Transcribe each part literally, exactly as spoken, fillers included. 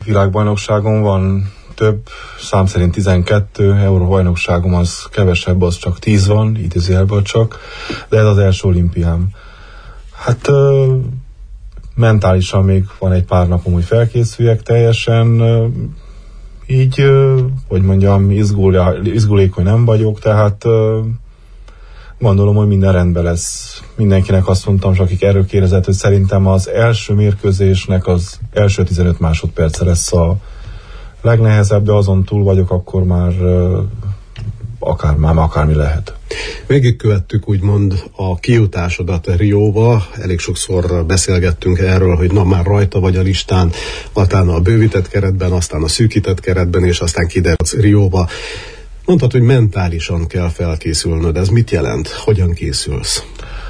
világbajnokságon van több, szám szerint tizenkettő, Euróbajnokságom az kevesebb, az csak tíz van, idézőjelből csak, de ez az első olimpiám. Hát ö, mentálisan még van egy pár napom, hogy felkészüljek teljesen, ö, így, ö, hogy mondjam, izgulá, izgulékony nem vagyok, tehát ö, gondolom, hogy minden rendben lesz. Mindenkinek azt mondtam, és akik erről kérdezett, hogy szerintem az első mérkőzésnek az első tizenöt másodperce lesz a legnehezebb, de azon túl vagyok, akkor már uh, akár, már akármi lehet. Végigkövettük úgymond a kijutásodat Rióba, elég sokszor beszélgettünk erről, hogy na már rajta vagy a listán, utána a bővített keretben, aztán a szűkített keretben, és aztán kiderült Rióba. Mondtad, hogy mentálisan kell felkészülnöd. Ez mit jelent? Hogyan készülsz?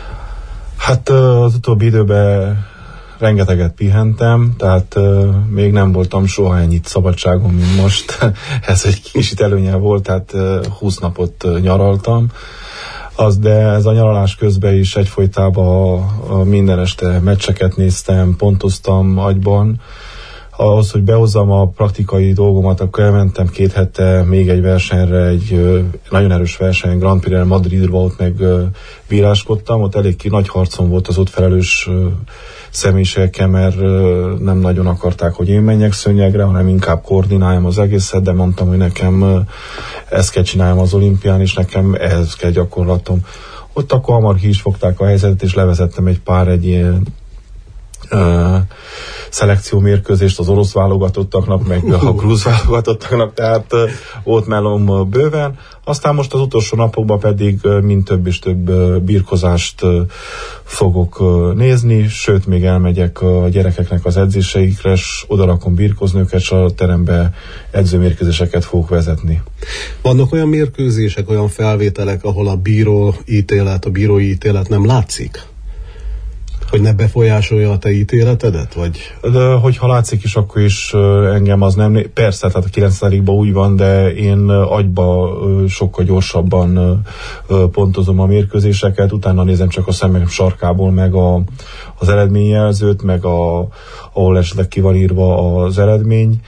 Hát az utóbbi időben rengeteget pihentem, tehát uh, még nem voltam soha ennyit szabadságon, mint most. Ez egy kicsit előnye volt, tehát uh, húsz napot uh, nyaraltam. Az, de ez a nyaralás közben is egyfolytában uh, minden este meccseket néztem, pontoztam agyban. Ahhoz, hogy behozzam a praktikai dolgomat, akkor elmentem két hete még egy versenyre, egy uh, nagyon erős verseny, Grand Prix Madridba, ott meg uh, bíráskodtam, ott elég ki nagy harcom volt az ott felelős uh, személyiségekkel, mert uh, nem nagyon akarták, hogy én menjek szőnyegre, hanem inkább koordináljam az egészet, de mondtam, hogy nekem uh, ezt kell csináljam az olimpián, és nekem ehhez kell gyakorlatom. Ott akkor hamar ki is fogták a helyzetet, és levezettem egy pár egy ilyen Uh, szelekció mérkőzést az orosz válogatottaknak, meg a grúz válogatottaknak, tehát uh, ott mellom uh, bőven. Aztán most az utolsó napokban pedig uh, mind több és több uh, birkozást uh, fogok uh, nézni, sőt még elmegyek a gyerekeknek az edzéseikre, és odarakom birkozni őket, és a terembe edzőmérkőzéseket fogok vezetni. Vannak olyan mérkőzések, olyan felvételek, ahol a bíró ítélet, a bírói ítélet nem látszik? Hogy ne befolyásolja a te ítéletedet? Vagy? De hogyha látszik is, akkor is engem az nem... Persze, tehát a kilencvenben úgy van, de én agyba sokkal gyorsabban pontozom a mérkőzéseket, utána nézem csak a szemem sarkából, meg a, az eredményjelzőt, meg a, ahol esetleg ki van írva az eredmény,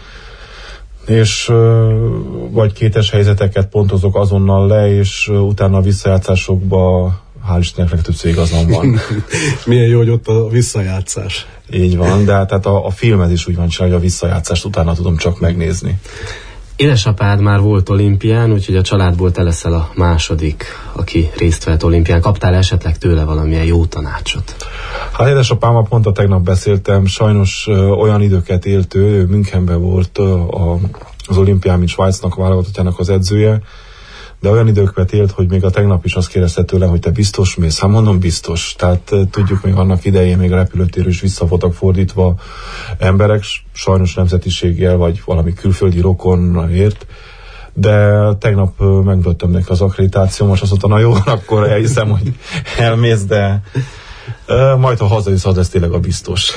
és vagy kétes helyzeteket pontozok azonnal le, és utána a visszajátszásokba hál' Istennek legtöbbször igazam van. Milyen jó, hogy ott a visszajátszás. Így van, de tehát a, a filmet is úgy van csinálva, hogy a visszajátszást utána tudom csak megnézni. Édesapád már volt olimpián, úgyhogy a családból te leszel a második, aki részt vett olimpián. Kaptál esetleg tőle valamilyen jó tanácsot? Hát édesapámmal pont a tegnap beszéltem, sajnos ö, olyan időket élt ő, ő Münchenben volt ö, a, az olimpián, mint Svájcnak a válogatottjának az edzője, de olyan időket élt, hogy még a tegnap is azt kérdezte tőlem, hogy te biztos mész? Hát mondom, biztos. Tehát tudjuk, még annak idején még a repülőtérről is vissza voltak fordítva emberek, sajnos nemzetiséggel, vagy valami külföldi rokonért, de tegnap megvettem neki az akkreditáció, most azt mondta, na jó, akkor elhiszem, hogy elmész, de majd ha hazajössz, az lesz tényleg a biztos.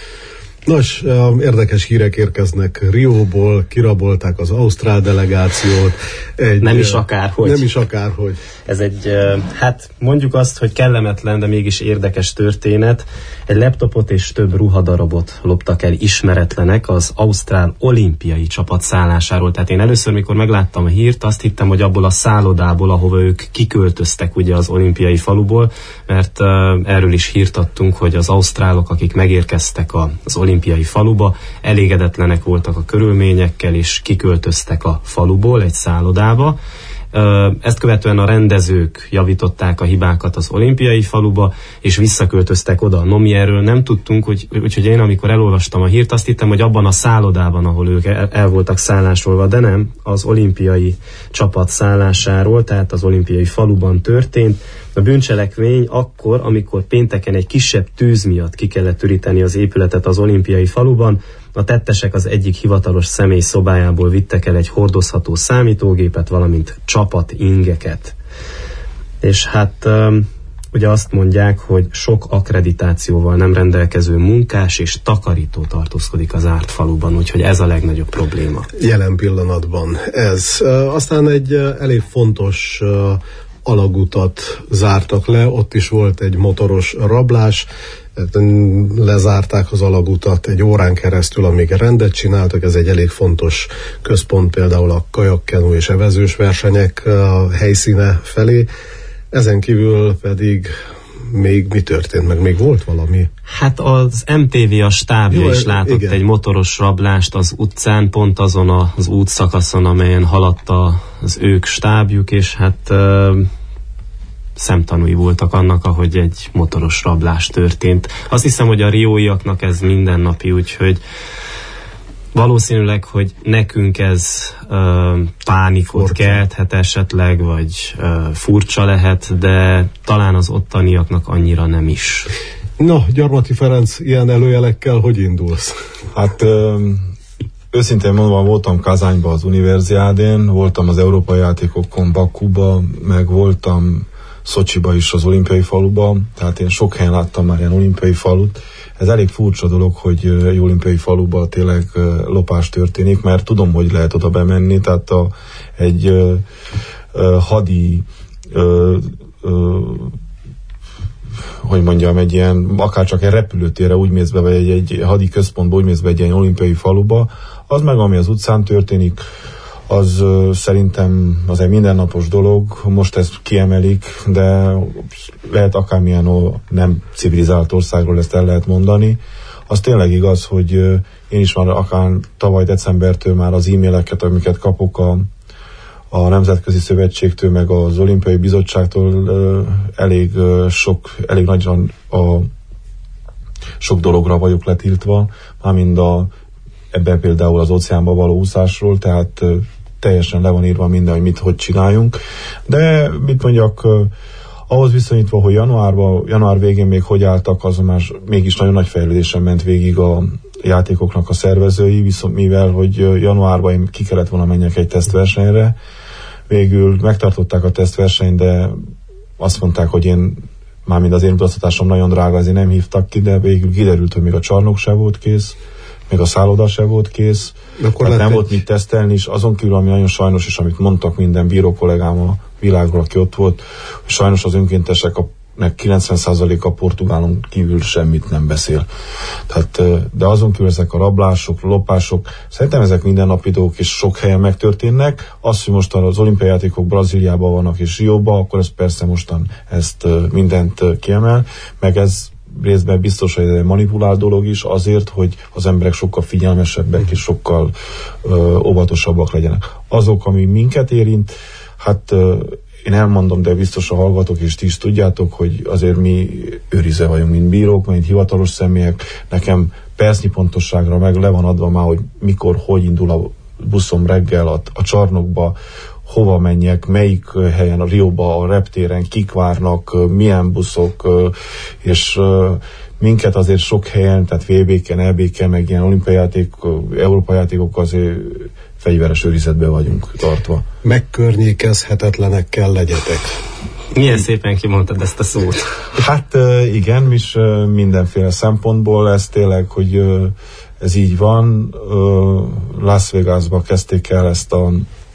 Nos, érdekes hírek érkeznek Rióból, kirabolták az ausztrál delegációt. Egy, nem is akárhogy. Nem is akárhogy. Ez egy, hát mondjuk azt, hogy kellemetlen, de mégis érdekes történet. Egy laptopot és több ruhadarabot loptak el ismeretlenek az ausztrál olimpiai csapat szállásáról. Tehát én először, mikor megláttam a hírt, azt hittem, hogy abból a szállodából, ahova ők kiköltöztek ugye az olimpiai faluból, mert uh, erről is hírt adtunk, hogy az ausztrálok, akik megérkeztek a, az olimpiai faluba, elégedetlenek voltak a körülményekkel, és kiköltöztek a faluból egy szállodába. Ezt követően a rendezők javították a hibákat az olimpiai faluba, és visszaköltöztek oda. No, mi erről nem tudtunk, úgy, úgyhogy én amikor elolvastam a hírt, azt hittem, hogy abban a szállodában, ahol ők el, el voltak szállásolva, de nem, az olimpiai csapat szállásáról, tehát az olimpiai faluban történt. A bűncselekmény akkor, amikor pénteken egy kisebb tűz miatt ki kellett üríteni az épületet az olimpiai faluban, a tettesek az egyik hivatalos személy szobájából vittek el egy hordozható számítógépet, valamint csapat ingeket. És hát ugye azt mondják, hogy sok akkreditációval nem rendelkező munkás és takarító tartózkodik az árt faluban, úgyhogy ez a legnagyobb probléma. Jelen pillanatban ez. Aztán egy elég fontos alagutat zártak le, ott is volt egy motoros rablás, lezárták az alagutat egy órán keresztül, amíg rendet csináltak, ez egy elég fontos központ, például a kajakkenu és evezős versenyek a helyszíne felé. Ezen kívül pedig még mi történt, meg még volt valami? Hát az em té vé a stábja Jó, is látott igen. egy motoros rablást az utcán, pont azon az útszakaszon, amelyen haladt az ők stábjuk, és hát uh, szemtanúi voltak annak, ahogy egy motoros rablás történt. Azt hiszem, hogy a rióiaknak ez mindennapi, úgyhogy valószínűleg, hogy nekünk ez uh, pánikot furcsa. kelthet esetleg, vagy uh, furcsa lehet, de talán az ottaniaknak annyira nem is. Na, Gyarmati Ferenc, ilyen előjelekkel hogy indulsz? Hát őszintén mondva, voltam Kazányban az Universiádén, voltam az Európai Játékokon Bakuba, meg voltam Szocsiba is az olimpiai faluban, tehát én sok helyen láttam már ilyen olimpiai falut. Ez elég furcsa dolog, hogy egy olimpiai faluban tényleg lopás történik, mert tudom, hogy lehet oda bemenni, tehát a, egy ö, ö, hadi ö, ö, hogy mondjam, egy ilyen, akár csak egy repülőtérre úgy mész be, vagy egy, egy hadi központba úgy mész be egy ilyen olimpiai faluba, az meg, ami az utcán történik, az uh, szerintem az egy mindennapos dolog, most ezt kiemelik, de lehet akármilyen ó, nem civilizált országról ezt el lehet mondani. Az tényleg igaz, hogy uh, én is már akár tavaly decembertől már az e-maileket, amiket kapok a, a Nemzetközi Szövetségtől, meg az Olimpiai Bizottságtól uh, elég uh, sok, elég nagyran a sok dologra vagyok letiltva, mármint a ebben például az óceánba való úszásról, tehát uh, teljesen le van írva minden, hogy mit, hogy csináljunk. De mit mondjak, uh, ahhoz viszonyítva, hogy januárban, január végén még hogy álltak, az már mégis nagyon nagy fejlődésen ment végig a játékoknak a szervezői, viszont mivel, hogy januárban én ki kellett volna menjek egy tesztversenyre, végül megtartották a tesztversenyt, de azt mondták, hogy én, mármint az én utaztatásom nagyon drága, ezért nem hívtak ki, de végül kiderült, hogy még a csarnok se volt kész, még a szálloda se volt kész, tehát nem egy... volt mit tesztelni, és azon kívül, ami nagyon sajnos, és amit mondtak minden bíró kollégám a világról, aki ott volt, hogy sajnos az önkéntesek a kilencven százaléka portugálon kívül semmit nem beszél. Tehát, de azon kívül ezek a rablások, lopások, szerintem ezek mindennapi dolgok, és sok helyen megtörténnek. Az, hogy most az olimpiai játékok Brazíliában vannak és Rióban, akkor ez persze mostan ezt mindent kiemel, meg ez részben biztos, hogy ez egy manipulált dolog is azért, hogy az emberek sokkal figyelmesebbek és sokkal ö, óvatosabbak legyenek. Azok, ami minket érint, hát ö, én elmondom, de biztos a hallgatók és ti is tudjátok, hogy azért mi őrize vagyunk, mint bírók, mint hivatalos személyek. Nekem percnyi pontosságra meg le van adva már, hogy mikor, hogy indul a buszom reggel a, a csarnokba, hova menjek, melyik helyen, a Rióba, a reptéren, kik várnak, milyen buszok, és minket azért sok helyen, tehát vé bé-ken, é bé-ken, meg ilyen olimpiai játék, európai játékok azért fegyveres őrizetben vagyunk tartva. Megkörnyékezhetetlenek legyetek. Milyen szépen kimondtad ezt a szót. Hát igen, is mindenféle szempontból ez tényleg, hogy ez így van. Las Vegasba kezdték el ezt a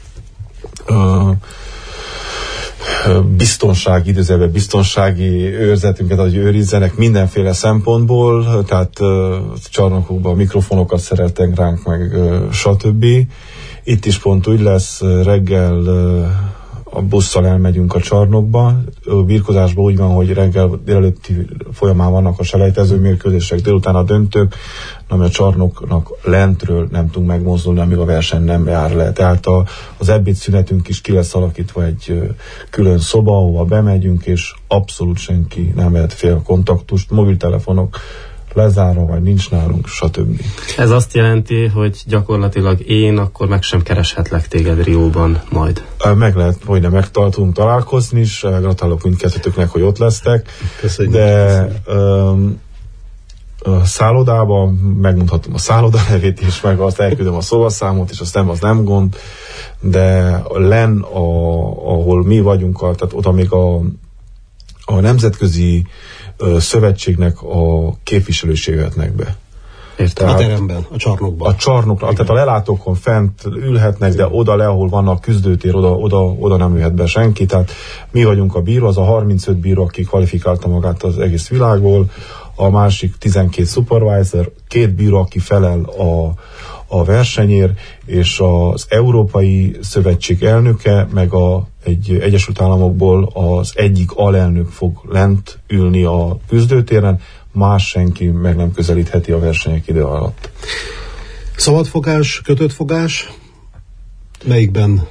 biztonsági, időzőben biztonsági őrzetünket, hogy őrizzenek mindenféle szempontból, tehát uh, csarnokokban mikrofonokat szereltek ránk, meg uh, stb. Itt is pont úgy lesz, reggel uh, a busszal elmegyünk a csarnokba, a birkozásban úgy van, hogy reggel délelőtti folyamán vannak a selejtező mérkőzések, délután a döntők, ami a csarnoknak lentről nem tudunk megmozdulni, amíg a verseny nem jár le. Tehát a, az ebédszünetünk is ki lesz alakítva egy ö, külön szoba, ahova bemegyünk, és abszolút senki nem vehet fél kontaktust, mobiltelefonok lezárva, vagy nincs nálunk, stb. Ez azt jelenti, hogy gyakorlatilag én akkor meg sem kereshetlek téged Rióban majd. Meg lehet, hogy nem megtartunk találkozni is, gratulálok mindkettőtöknek, hogy ott lesztek. Köszönjük. De öm, a szállodában megmondhatom a szálloda nevét is, meg azt elküldöm a szobaszámot, és azt nem, az nem gond, de len, a, ahol mi vagyunk, a, tehát oda még a, a nemzetközi ö, szövetségnek a képviselőségeknek be. Értem. A teremben, a csarnokban. A csarnokban, tehát a lelátókon fent ülhetnek, de oda le, ahol van a küzdőtér, oda, oda, oda nem ülhet be senki. Tehát mi vagyunk a bíró, az a harmincöt bíró, aki kvalifikálta magát az egész világból, a másik tizenkét supervisor, két bíró, aki felel a, a versenyért, és az Európai Szövetség elnöke, meg a, egy Egyesült Államokból az egyik alelnök fog lent ülni a küzdőtéren, más senki meg nem közelítheti a versenyek idő alatt. Szabadfogás, kötött fogás? Melyikben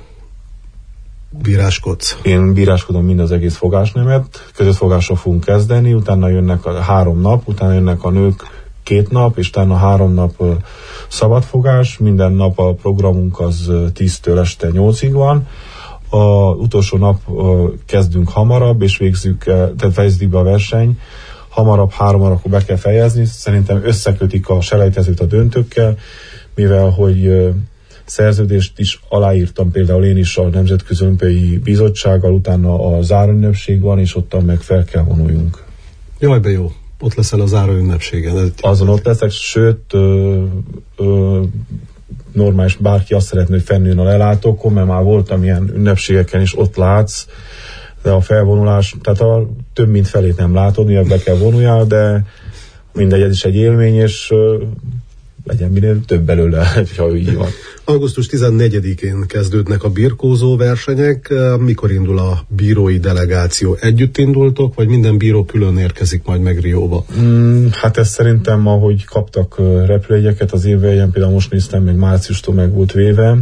bíráskodsz? Én bíráskodom mind az egész fogásnemet, kötött fogásra fogunk kezdeni, utána jönnek a három nap, utána jönnek a nők két nap, és utána három nap uh, szabadfogás, minden nap a programunk az uh, tíztől este nyolcig van. A utolsó nap uh, kezdünk hamarabb, és végzünk, uh, tehát fejezzük be a verseny. Hamarabb, három órakor be kell fejezni. Szerintem összekötik a selejtezőt a döntőkkel, mivel hogy uh, szerződést is aláírtam, például én is a Nemzetközi Olimpiai Bizottsággal, utána a záróünnepség van, és ottan meg fel kell vonuljunk. Jaj, be jó. Ott leszel a záróünnepségen. Azon ott leszek, sőt ö, ö, normális bárki azt szeretné, hogy fennjön a lelátókon, mert már voltam ilyen ünnepségeken, és ott látsz, de a felvonulás, tehát a több mint felét nem látod, mivel be kell vonuljál, de mindegy, ez is egy élmény, és ö, legyen minél több belőle, ha így van. augusztus tizennegyedikén kezdődnek a birkózó versenyek. Mikor indul a bírói delegáció? Együtt indultok, vagy minden bíró külön érkezik majd meg Rióba? Mm, hát ez szerintem, ahogy kaptak repülőjegyeket az évveljen, például most néztem, még márciustól meg volt véve.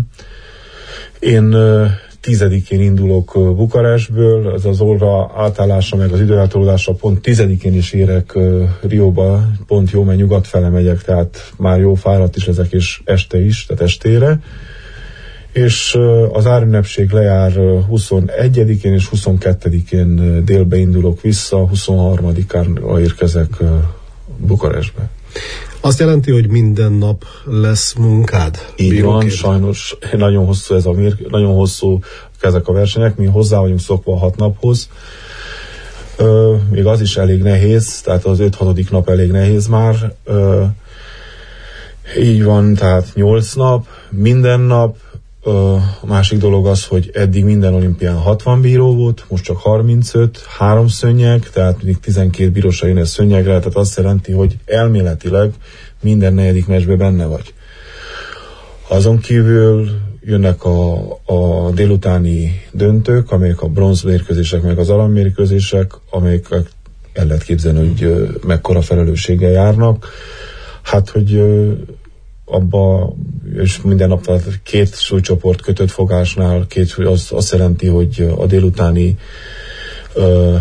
Én tizedikén indulok Bukarestből, ez az óra átállása meg az időeltolódása pont tizedikén is érek Rióba, pont jó, mert nyugat fele megyek, tehát már jó fáradt is ezek, és este is, tehát estére. És az árünnepség lejár huszonegyedikén és huszonkettedikén délbe indulok vissza, huszonharmadikán érkezek Bukarestbe. Azt jelenti, hogy minden nap lesz munkád? Így bíróként? Van, sajnos nagyon hosszú ez a mér, nagyon hosszú ezek a versenyek, mi hozzá vagyunk szokva a hat naphoz. Ö, még az is elég nehéz, tehát az öt-hatodik nap elég nehéz már. Ö, így van, tehát nyolc nap, minden nap. Ö, a másik dolog az, hogy eddig minden olimpián hatvan bíró volt, most csak harmincöt, három szönnyeg, tehát mindig tizenkét bírósa jön egy szönnyegre, tehát azt jelenti, hogy elméletileg minden negyedik meccsben benne vagy. Azon kívül jönnek a, a délutáni döntők, amelyek a bronzmérkőzések, meg az arany-mérkőzések, amelyek el lehet képzelni, hogy mekkora felelősséggel járnak. Hát, hogy abba, és minden nap két súlycsoport kötött fogásnál, két, az azt jelenti, hogy a délutáni ö,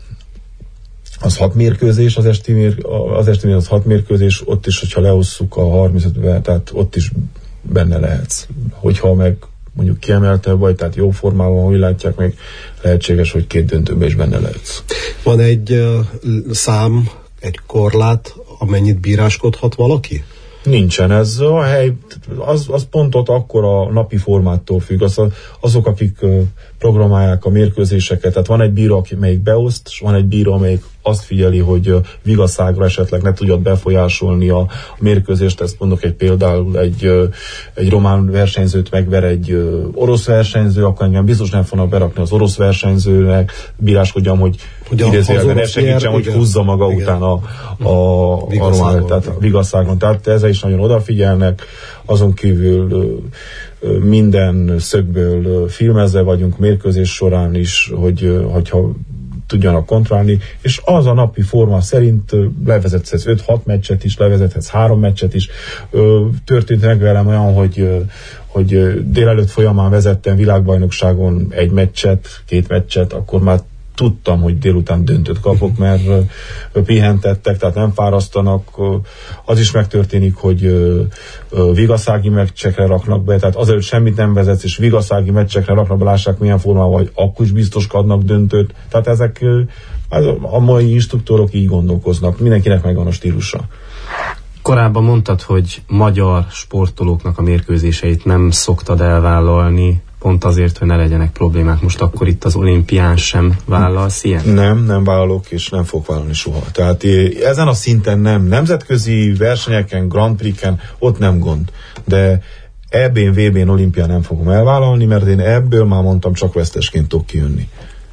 az hat mérkőzés, az esti, mér, az esti mér, az hat mérkőzés, ott is, hogyha lehosszuk a harmincötbe, tehát ott is benne lehetsz. Hogyha meg mondjuk kiemelte vagy, tehát jó formában, hogy látják meg, lehetséges, hogy két döntőben is benne lehetsz. Van egy uh, szám, egy korlát, amennyit bíráskodhat valaki? Nincsen, ez a hely, az, az pont ott akkor a napi formától függ, az, azok, akik programálják a mérkőzéseket, tehát van egy bíró, aki melyik beoszt, és van egy bíró, amelyik azt figyeli, hogy vigaszágra esetleg ne tudjad befolyásolni a, a mérkőzést, ezt mondok egy például, egy, egy román versenyzőt megver egy orosz versenyző, akkor engem biztos nem fognak berakni az orosz versenyzőnek, bíráskodjam, hogy idézőjelben ne segítsem, hogy húzza maga igen. után a, a, a román, tehát a vigaszágon. Tehát ezzel is nagyon odafigyelnek, azon kívül minden szögből filmezve vagyunk mérkőzés során is, hogy hogyha tudjanak kontrollálni, és az a napi forma szerint levezethetsz öt-hat meccset is, levezethetsz három meccset is. Történt meg velem olyan, hogy, hogy délelőtt folyamán vezettem világbajnokságon egy meccset, két meccset, akkor már tudtam, hogy délután döntőt kapok, mert pihentettek, tehát nem fárasztanak. Az is megtörténik, hogy vigaszági meccsekre raknak be, tehát azért semmit nem vezetsz, és vigaszági meccsekre raknak be, lássák milyen formában vagy, akkor is biztoskodnak döntőt. Tehát ezek a mai instruktorok így gondolkoznak. Mindenkinek megvan a stílusa. Korábban mondtad, hogy magyar sportolóknak a mérkőzéseit nem szoktad elvállalni, pont azért, hogy ne legyenek problémák. Most akkor itt az olimpián sem vállalsz ilyen? Nem, nem vállalok, és nem fogok vállalni soha. Tehát ezen a szinten nem. Nemzetközi versenyeken, Grand Prix-en, ott nem gond. De é bén, vé bén, olimpián nem fogom elvállalni, mert én ebből már mondtam, csak vesztesként tudok kijönni.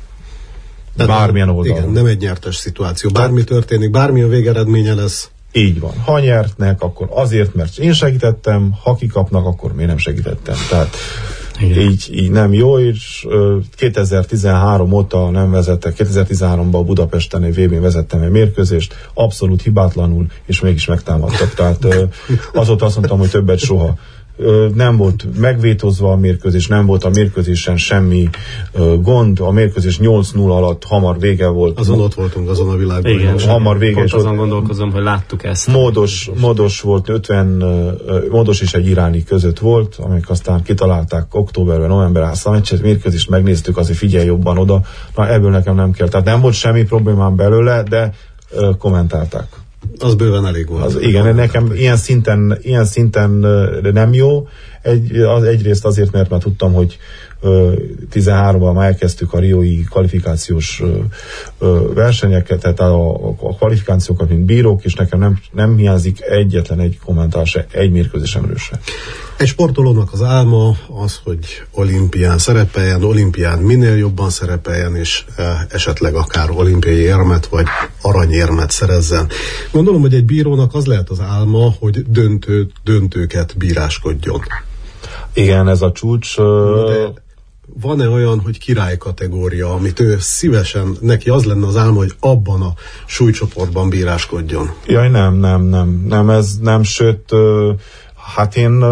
Bármilyen oldalon. Igen, nem egy nyertes szituáció. Bármi történik, bármilyen végeredménye lesz. Így van. Ha nyertnek, akkor azért, mert én segítettem, ha kikapnak, akkor miért nem segítettem. Tehát így, így nem jó, és kétezer-tizenhárom óta nem vezettek, kétezer-tizenháromban Budapesten egy vé bén vezettem egy mérkőzést, abszolút hibátlanul, és mégis megtámadtak. Tehát azóta azt mondtam, hogy többet soha. Nem volt megvétózva a mérkőzés, nem volt a mérkőzésen semmi uh, gond, a mérkőzés nyolc null alatt hamar vége volt. Azon ott voltunk, azon a világban. Igen, hamar vége. Pont azon gondolkozom, hogy láttuk ezt. Módos, módos volt, ötven uh, módos és egy iráni között volt, amik aztán kitalálták októberben, novemberben, aztán egy mérkőzést megnéztük, azért figyelj jobban oda. Na ebből nekem nem kell. Tehát nem volt semmi problémám belőle, de uh, kommentálták. Az bőven elég volt. Az, igen, nekem ilyen szinten, ilyen szinten nem jó. Egy, az, egyrészt azért, mert már tudtam, hogy ö, tizenháromban már elkezdtük a riói kvalifikációs ö, ö, versenyeket, tehát a, a kvalifikációkat, mint bírók, és nekem nem, nem hiányzik egyetlen egy kommentár se, egy mérkőzésemről se. Egy sportolónak az álma az, hogy olimpián szerepeljen, olimpián minél jobban szerepeljen, és e, esetleg akár olimpiai érmet, vagy aranyérmet szerezzen. Gondolom, hogy egy bírónak az lehet az álma, hogy döntő, döntőket bíráskodjon. Igen, ez a csúcs. De van-e olyan, hogy király kategória, amit ő szívesen, neki az lenne az álma, hogy abban a súlycsoportban bíráskodjon? Jaj, nem, nem, nem, nem, ez nem, sőt, hát én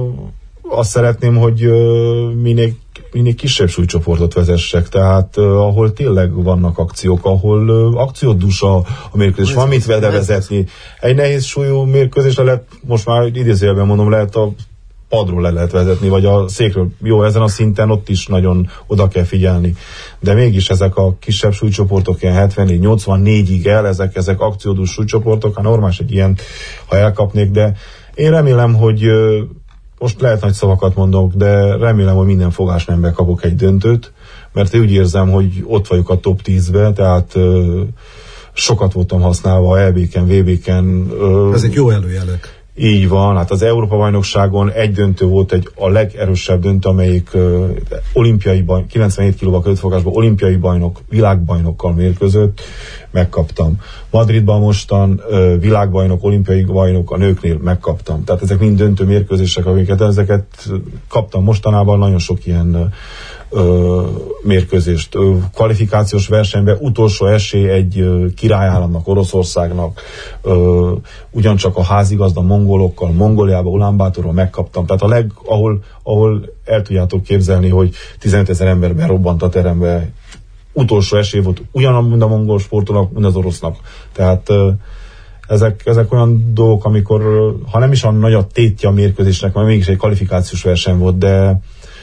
azt szeretném, hogy minél, minél kisebb súlycsoportot vezessek, tehát ahol tényleg vannak akciók, ahol akciódús a, a mérkőzés, van mit vezetni. Egy nehéz súlyú mérkőzésre lehet, most már idézőjelben mondom, lehet a padról le lehet vezetni, vagy a székről. Jó, ezen a szinten ott is nagyon oda kell figyelni. De mégis ezek a kisebb súlycsoportok, ilyen hetvennégy nyolcvannégyig el, ezek, ezek akciódús súlycsoportok, hát normális egy ilyen, ha elkapnék, de én remélem, hogy most lehet nagy szavakat mondok, de remélem, hogy minden fogásnembe kapok egy döntőt, mert én úgy érzem, hogy ott vagyok a top tízbe, tehát sokat voltam használva é béken, vé béken. Ezek jó előjelek. Így van, hát az Európa-bajnokságon egy döntő volt, egy a legerősebb döntő, amelyik uh, olimpiai bajnok, kilencvenhét kilóban kötőfogásban olimpiai bajnok, világbajnokkal mérkőzött, megkaptam. Madridban mostan uh, világbajnok, olimpiai bajnok a nőknél megkaptam. Tehát ezek mind döntő mérkőzések, amiket ezeket kaptam mostanában, nagyon sok ilyen uh, Ö, mérkőzést. Ö, kvalifikációs versenyben utolsó esély egy ö, királyállamnak, Oroszországnak, ö, ugyancsak a házigazda mongolokkal, Mongóliába, Ulánbátorról megkaptam. Tehát a leg, ahol, ahol el tudjátok képzelni, hogy tizenötezer ember berobbant a terembe, utolsó esély volt ugyanaz, mint a mongol sportolónak, mint az orosznak. Tehát ö, ezek, ezek olyan dolgok, amikor ha nem is a nagy a tétje a mérkőzésnek, mert mégis egy kvalifikációs verseny volt, de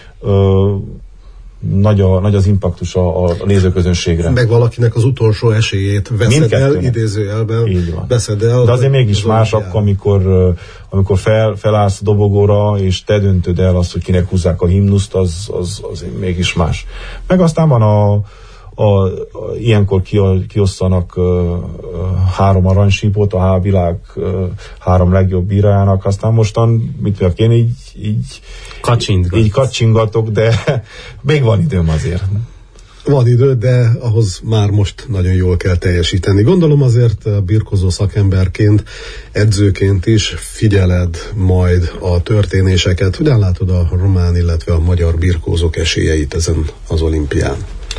ö, Nagy, a, nagy az impaktus a, a nézőközönségre. Meg valakinek az utolsó esélyét veszed el, idézőjelben veszed el. De azért mégis más akkor, amikor, amikor fel, felállsz a dobogóra, és te döntöd el azt, hogy kinek húzzák a himnuszt, az, az, az mégis más. Meg aztán van a, a, a ilyenkor ki, kiosztanak uh, uh, három aranysípot a H világ uh, három legjobb bírájának, aztán mostan, mit mondjak én, így, így Kacsingat. Így kacsingatok, de még van időm azért. Van idő, de ahhoz már most nagyon jól kell teljesíteni. Gondolom azért birkózó szakemberként, edzőként is figyeled majd a történéseket. Hogyan látod a román, illetve a magyar birkózók esélyeit ezen az olimpián?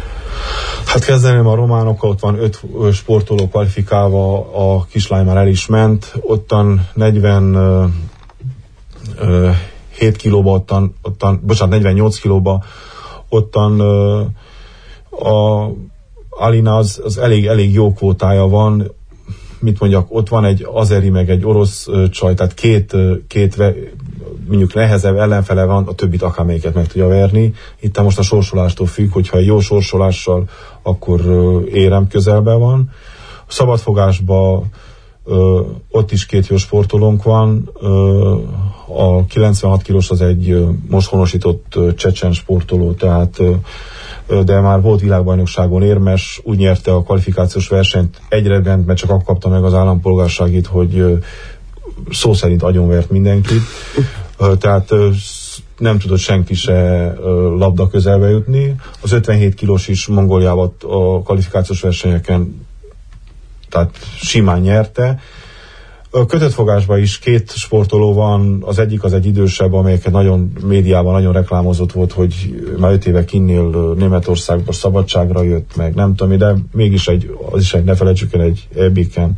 Hát kezdeném a románokkal, ott van öt sportoló kvalifikálva, a kislány már el is ment, ottan negyvenhét kilóba, ottan, ottan, bocsánat, negyvennyolc kilóba, ottan a Alina az, az elég, elég jó kvótája van, mit mondjak, ott van egy azeri, meg egy orosz csaj, tehát két, két mondjuk nehezebb ellenfele van, a többit akármelyiket meg tudja verni. Itt most a sorsolástól függ, hogyha egy jó sorsolással, akkor érem közelben van. A szabadfogásban Ö, ott is két jó sportolónk van. Ö, a kilencvenhat kilós az egy ö, most honosított ö, csecsen sportoló, tehát ö, ö, de már volt világbajnokságon érmes, úgy nyerte a kvalifikációs versenyt egyrend, mert csak akkor kapta meg az állampolgárságit, hogy ö, szó szerint agyonvert mindenkit. Ö, tehát ö, nem tudott senki se ö, labda közelbe jutni. Az ötvenhét kilós is Mongóliában a kvalifikációs versenyeken tehát simán nyerte. A kötöttfogásban is két sportoló van, az egyik az egy idősebb, amelyeket nagyon médiában nagyon reklámozott volt, hogy már öt éve kinnél Németországban szabadságra jött, meg nem tudom, de mégis egy, az is egy, ne felejtsük el, egy ebbéken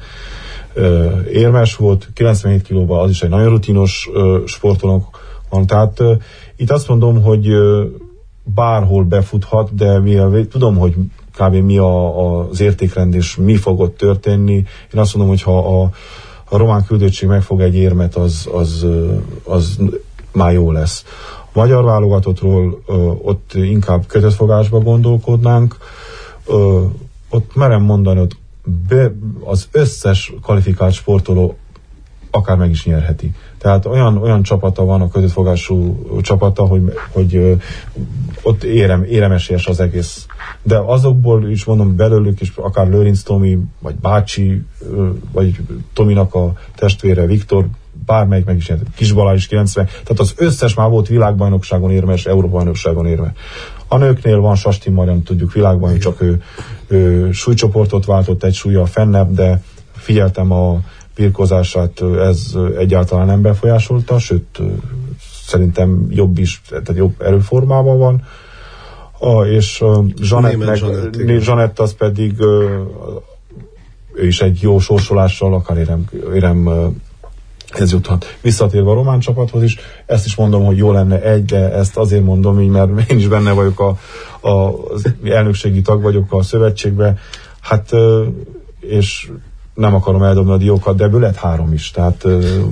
érmes volt, kilencvenhét kilóban az is egy nagyon rutinos ö, sportolónk van, tehát ö, itt azt mondom, hogy ö, bárhol befuthat, de mivel tudom, hogy kb. Mi a, a, az értékrend és mi fog ott történni. Én azt mondom, hogy ha a, a román küldöttség megfog egy érmet, az, az, az már jó lesz. A magyar válogatottról ö, ott inkább kötöttfogásba gondolkodnánk. Ö, ott merem mondani, hogy be, az összes kvalifikált sportoló akár meg is nyerheti. Tehát olyan, olyan csapata van, a kötöttfogású csapata, hogy, hogy ö, ott érem, éremesélyes az egész. De azokból is mondom, belőlük is akár Lőrinc Tomi, vagy bácsi, ö, vagy Tominak a testvére Viktor, bármelyik meg is nyert. Kis Balázs is kilencven. Tehát az összes már volt világbajnokságon érmes, Európa-bajnokságon érme. A nőknél van Sastin Marian, tudjuk, világban, csak ő, ő súlycsoportot váltott, egy súlya fennebb, de figyeltem a birkózását, ez egyáltalán nem befolyásolta, sőt, szerintem jobb is, tehát jobb erőformában van. A, és uh, Zsanett, meg, Zsanett az pedig uh, ő is egy jó sorsolással akár érem, érem uh, ez juthat. Visszatérve a román csapathoz is, ezt is mondom, hogy jó lenne egy, de ezt azért mondom így, mert én is benne vagyok, a, a, az elnökségi tag vagyok a szövetségben, hát uh, és nem akarom eldobni a diókat, de ebből lett három is. Tehát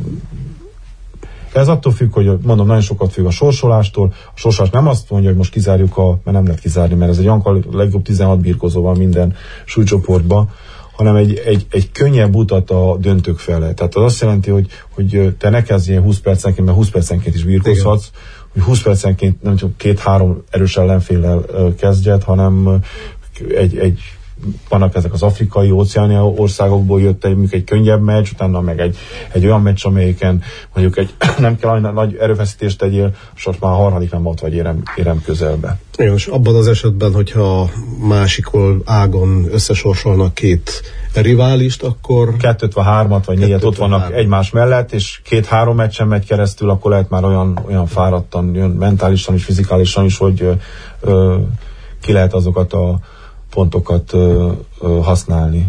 ez attól függ, hogy mondom, nagyon sokat függ a sorsolástól. A sorsolás nem azt mondja, hogy most kizárjuk a, mert nem lehet kizárni, mert ez egy Janka legjobb tizenhat birkózó van minden súlycsoportban, hanem egy, egy, egy könnyebb utat a döntők fele. Tehát az azt jelenti, hogy, hogy te ne kezdjél húsz percenként, mert húsz percenként is birkózhatsz, hogy húsz percenként nem csak két-három erős ellenféllel kezdjed, hanem egy, egy vannak ezek az afrikai, óceáni országokból jött egy, egy könnyebb meccs, utána meg egy, egy olyan meccs, amelyiken mondjuk egy, nem kell olyan nagy erőfeszítést tegyél, és ott már a harmadik nem ott vagy érem, érem közelbe. Igen, és abban az esetben, hogyha másik ágon összesorsolnak két riválist, akkor... Kettőt vagy hármat, vagy négyet ott vannak hármat. Egymás mellett, és két-három meccsen megy keresztül, akkor lehet már olyan, olyan fáradtan, olyan mentálisan és fizikálisan is, hogy ö, ö, ki lehet azokat a pontokat ö, ö, használni.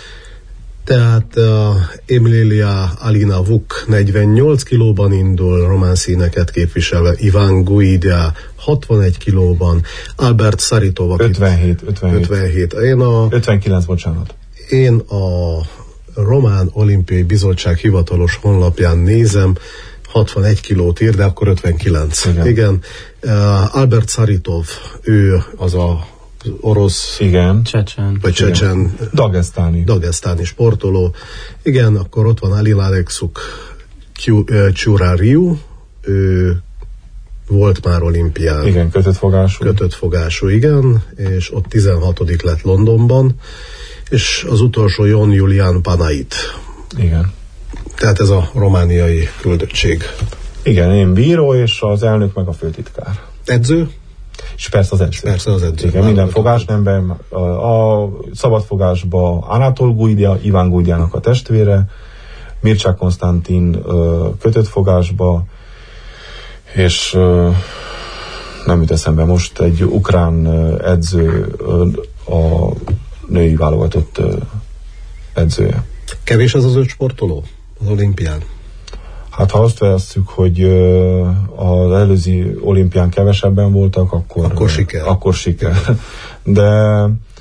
Tehát uh, Emilia Alina Vuk negyvennyolc kilóban indul, román színeket képviselve, Iván Guidia hatvanegy kilóban, Albert Saritov ötvenhét, ötvenhét. ötvenhét. Én a, ötvenkilenc, bocsánat. Én a Román Olimpiai Bizottság hivatalos honlapján nézem, hatvanegy kilót ír, de akkor ötvenkilenc. Igen. Igen. Uh, Albert Saritov, ő az a orosz, igen, csecsen, vagy csecsen, dagesztáni. dagesztáni sportoló. Igen, akkor ott van Alil Alexuk Csurariu, ő volt már olimpián. Igen, kötött fogású. Kötött fogású, igen, és ott tizenhatodik lett Londonban, és az utolsó Jon Julian Panait. Igen. Tehát ez a romániai küldöttség. Igen, én bíró, és az elnök meg a főtitkár. Edző? És persze az edző. Persze az edző. Igen, minden fogásnemben. A, a szabadfogásban Anatol Guidia, Iván Guidiának a testvére, Mircea Konstantin kötött fogásba, és nem jut eszembe most egy ukrán edző, a női válogatott edzője. Kevés az az öt sportoló az olimpián? Hát ha azt vesszük, hogy az előző olimpián kevesebben voltak, akkor, akkor siker. Akkor siker. De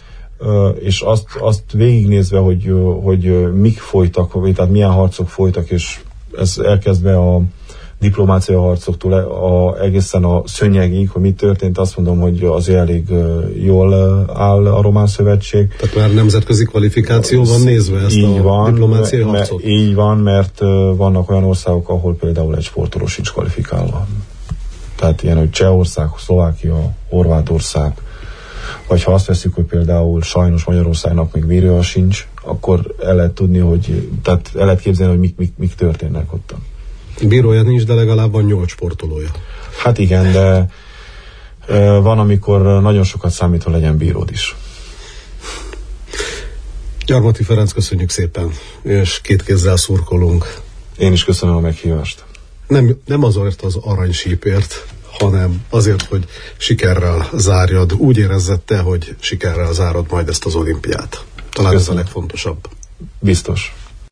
és azt, azt végignézve, hogy, hogy mik folytak, vagy tehát milyen harcok folytak, és ez elkezdve a diplomáciai harcoktól a, egészen a szönyegig, hogy mi történt, azt mondom, hogy azért elég jól áll a Román Szövetség. Tehát már nemzetközi kvalifikáció van nézve ezt így a van, diplomáciai harcot? Így van, mert vannak olyan országok, ahol például egy sportoló sincs kvalifikálva. Tehát ilyen, hogy Csehország, Szlovákia, Horvátország, vagy ha azt veszük, hogy például sajnos Magyarországnak még vérőa sincs, akkor el lehet tudni, hogy, tehát el lehet képzelni, hogy mik, mik, mik történnek ott. Bírója nincs, de legalább van nyolc sportolója. Hát igen, de van, amikor nagyon sokat számít, hogy legyen bíród is. Gyarmati Ferenc, köszönjük szépen, és két kézzel szurkolunk. Én is köszönöm a meghívást. Nem, nem azért az aranysípért, hanem azért, hogy sikerrel zárjad. Úgy érezzed te, hogy sikerrel zárod majd ezt az olimpiát. Talán köszönöm. Ez a legfontosabb. Biztos.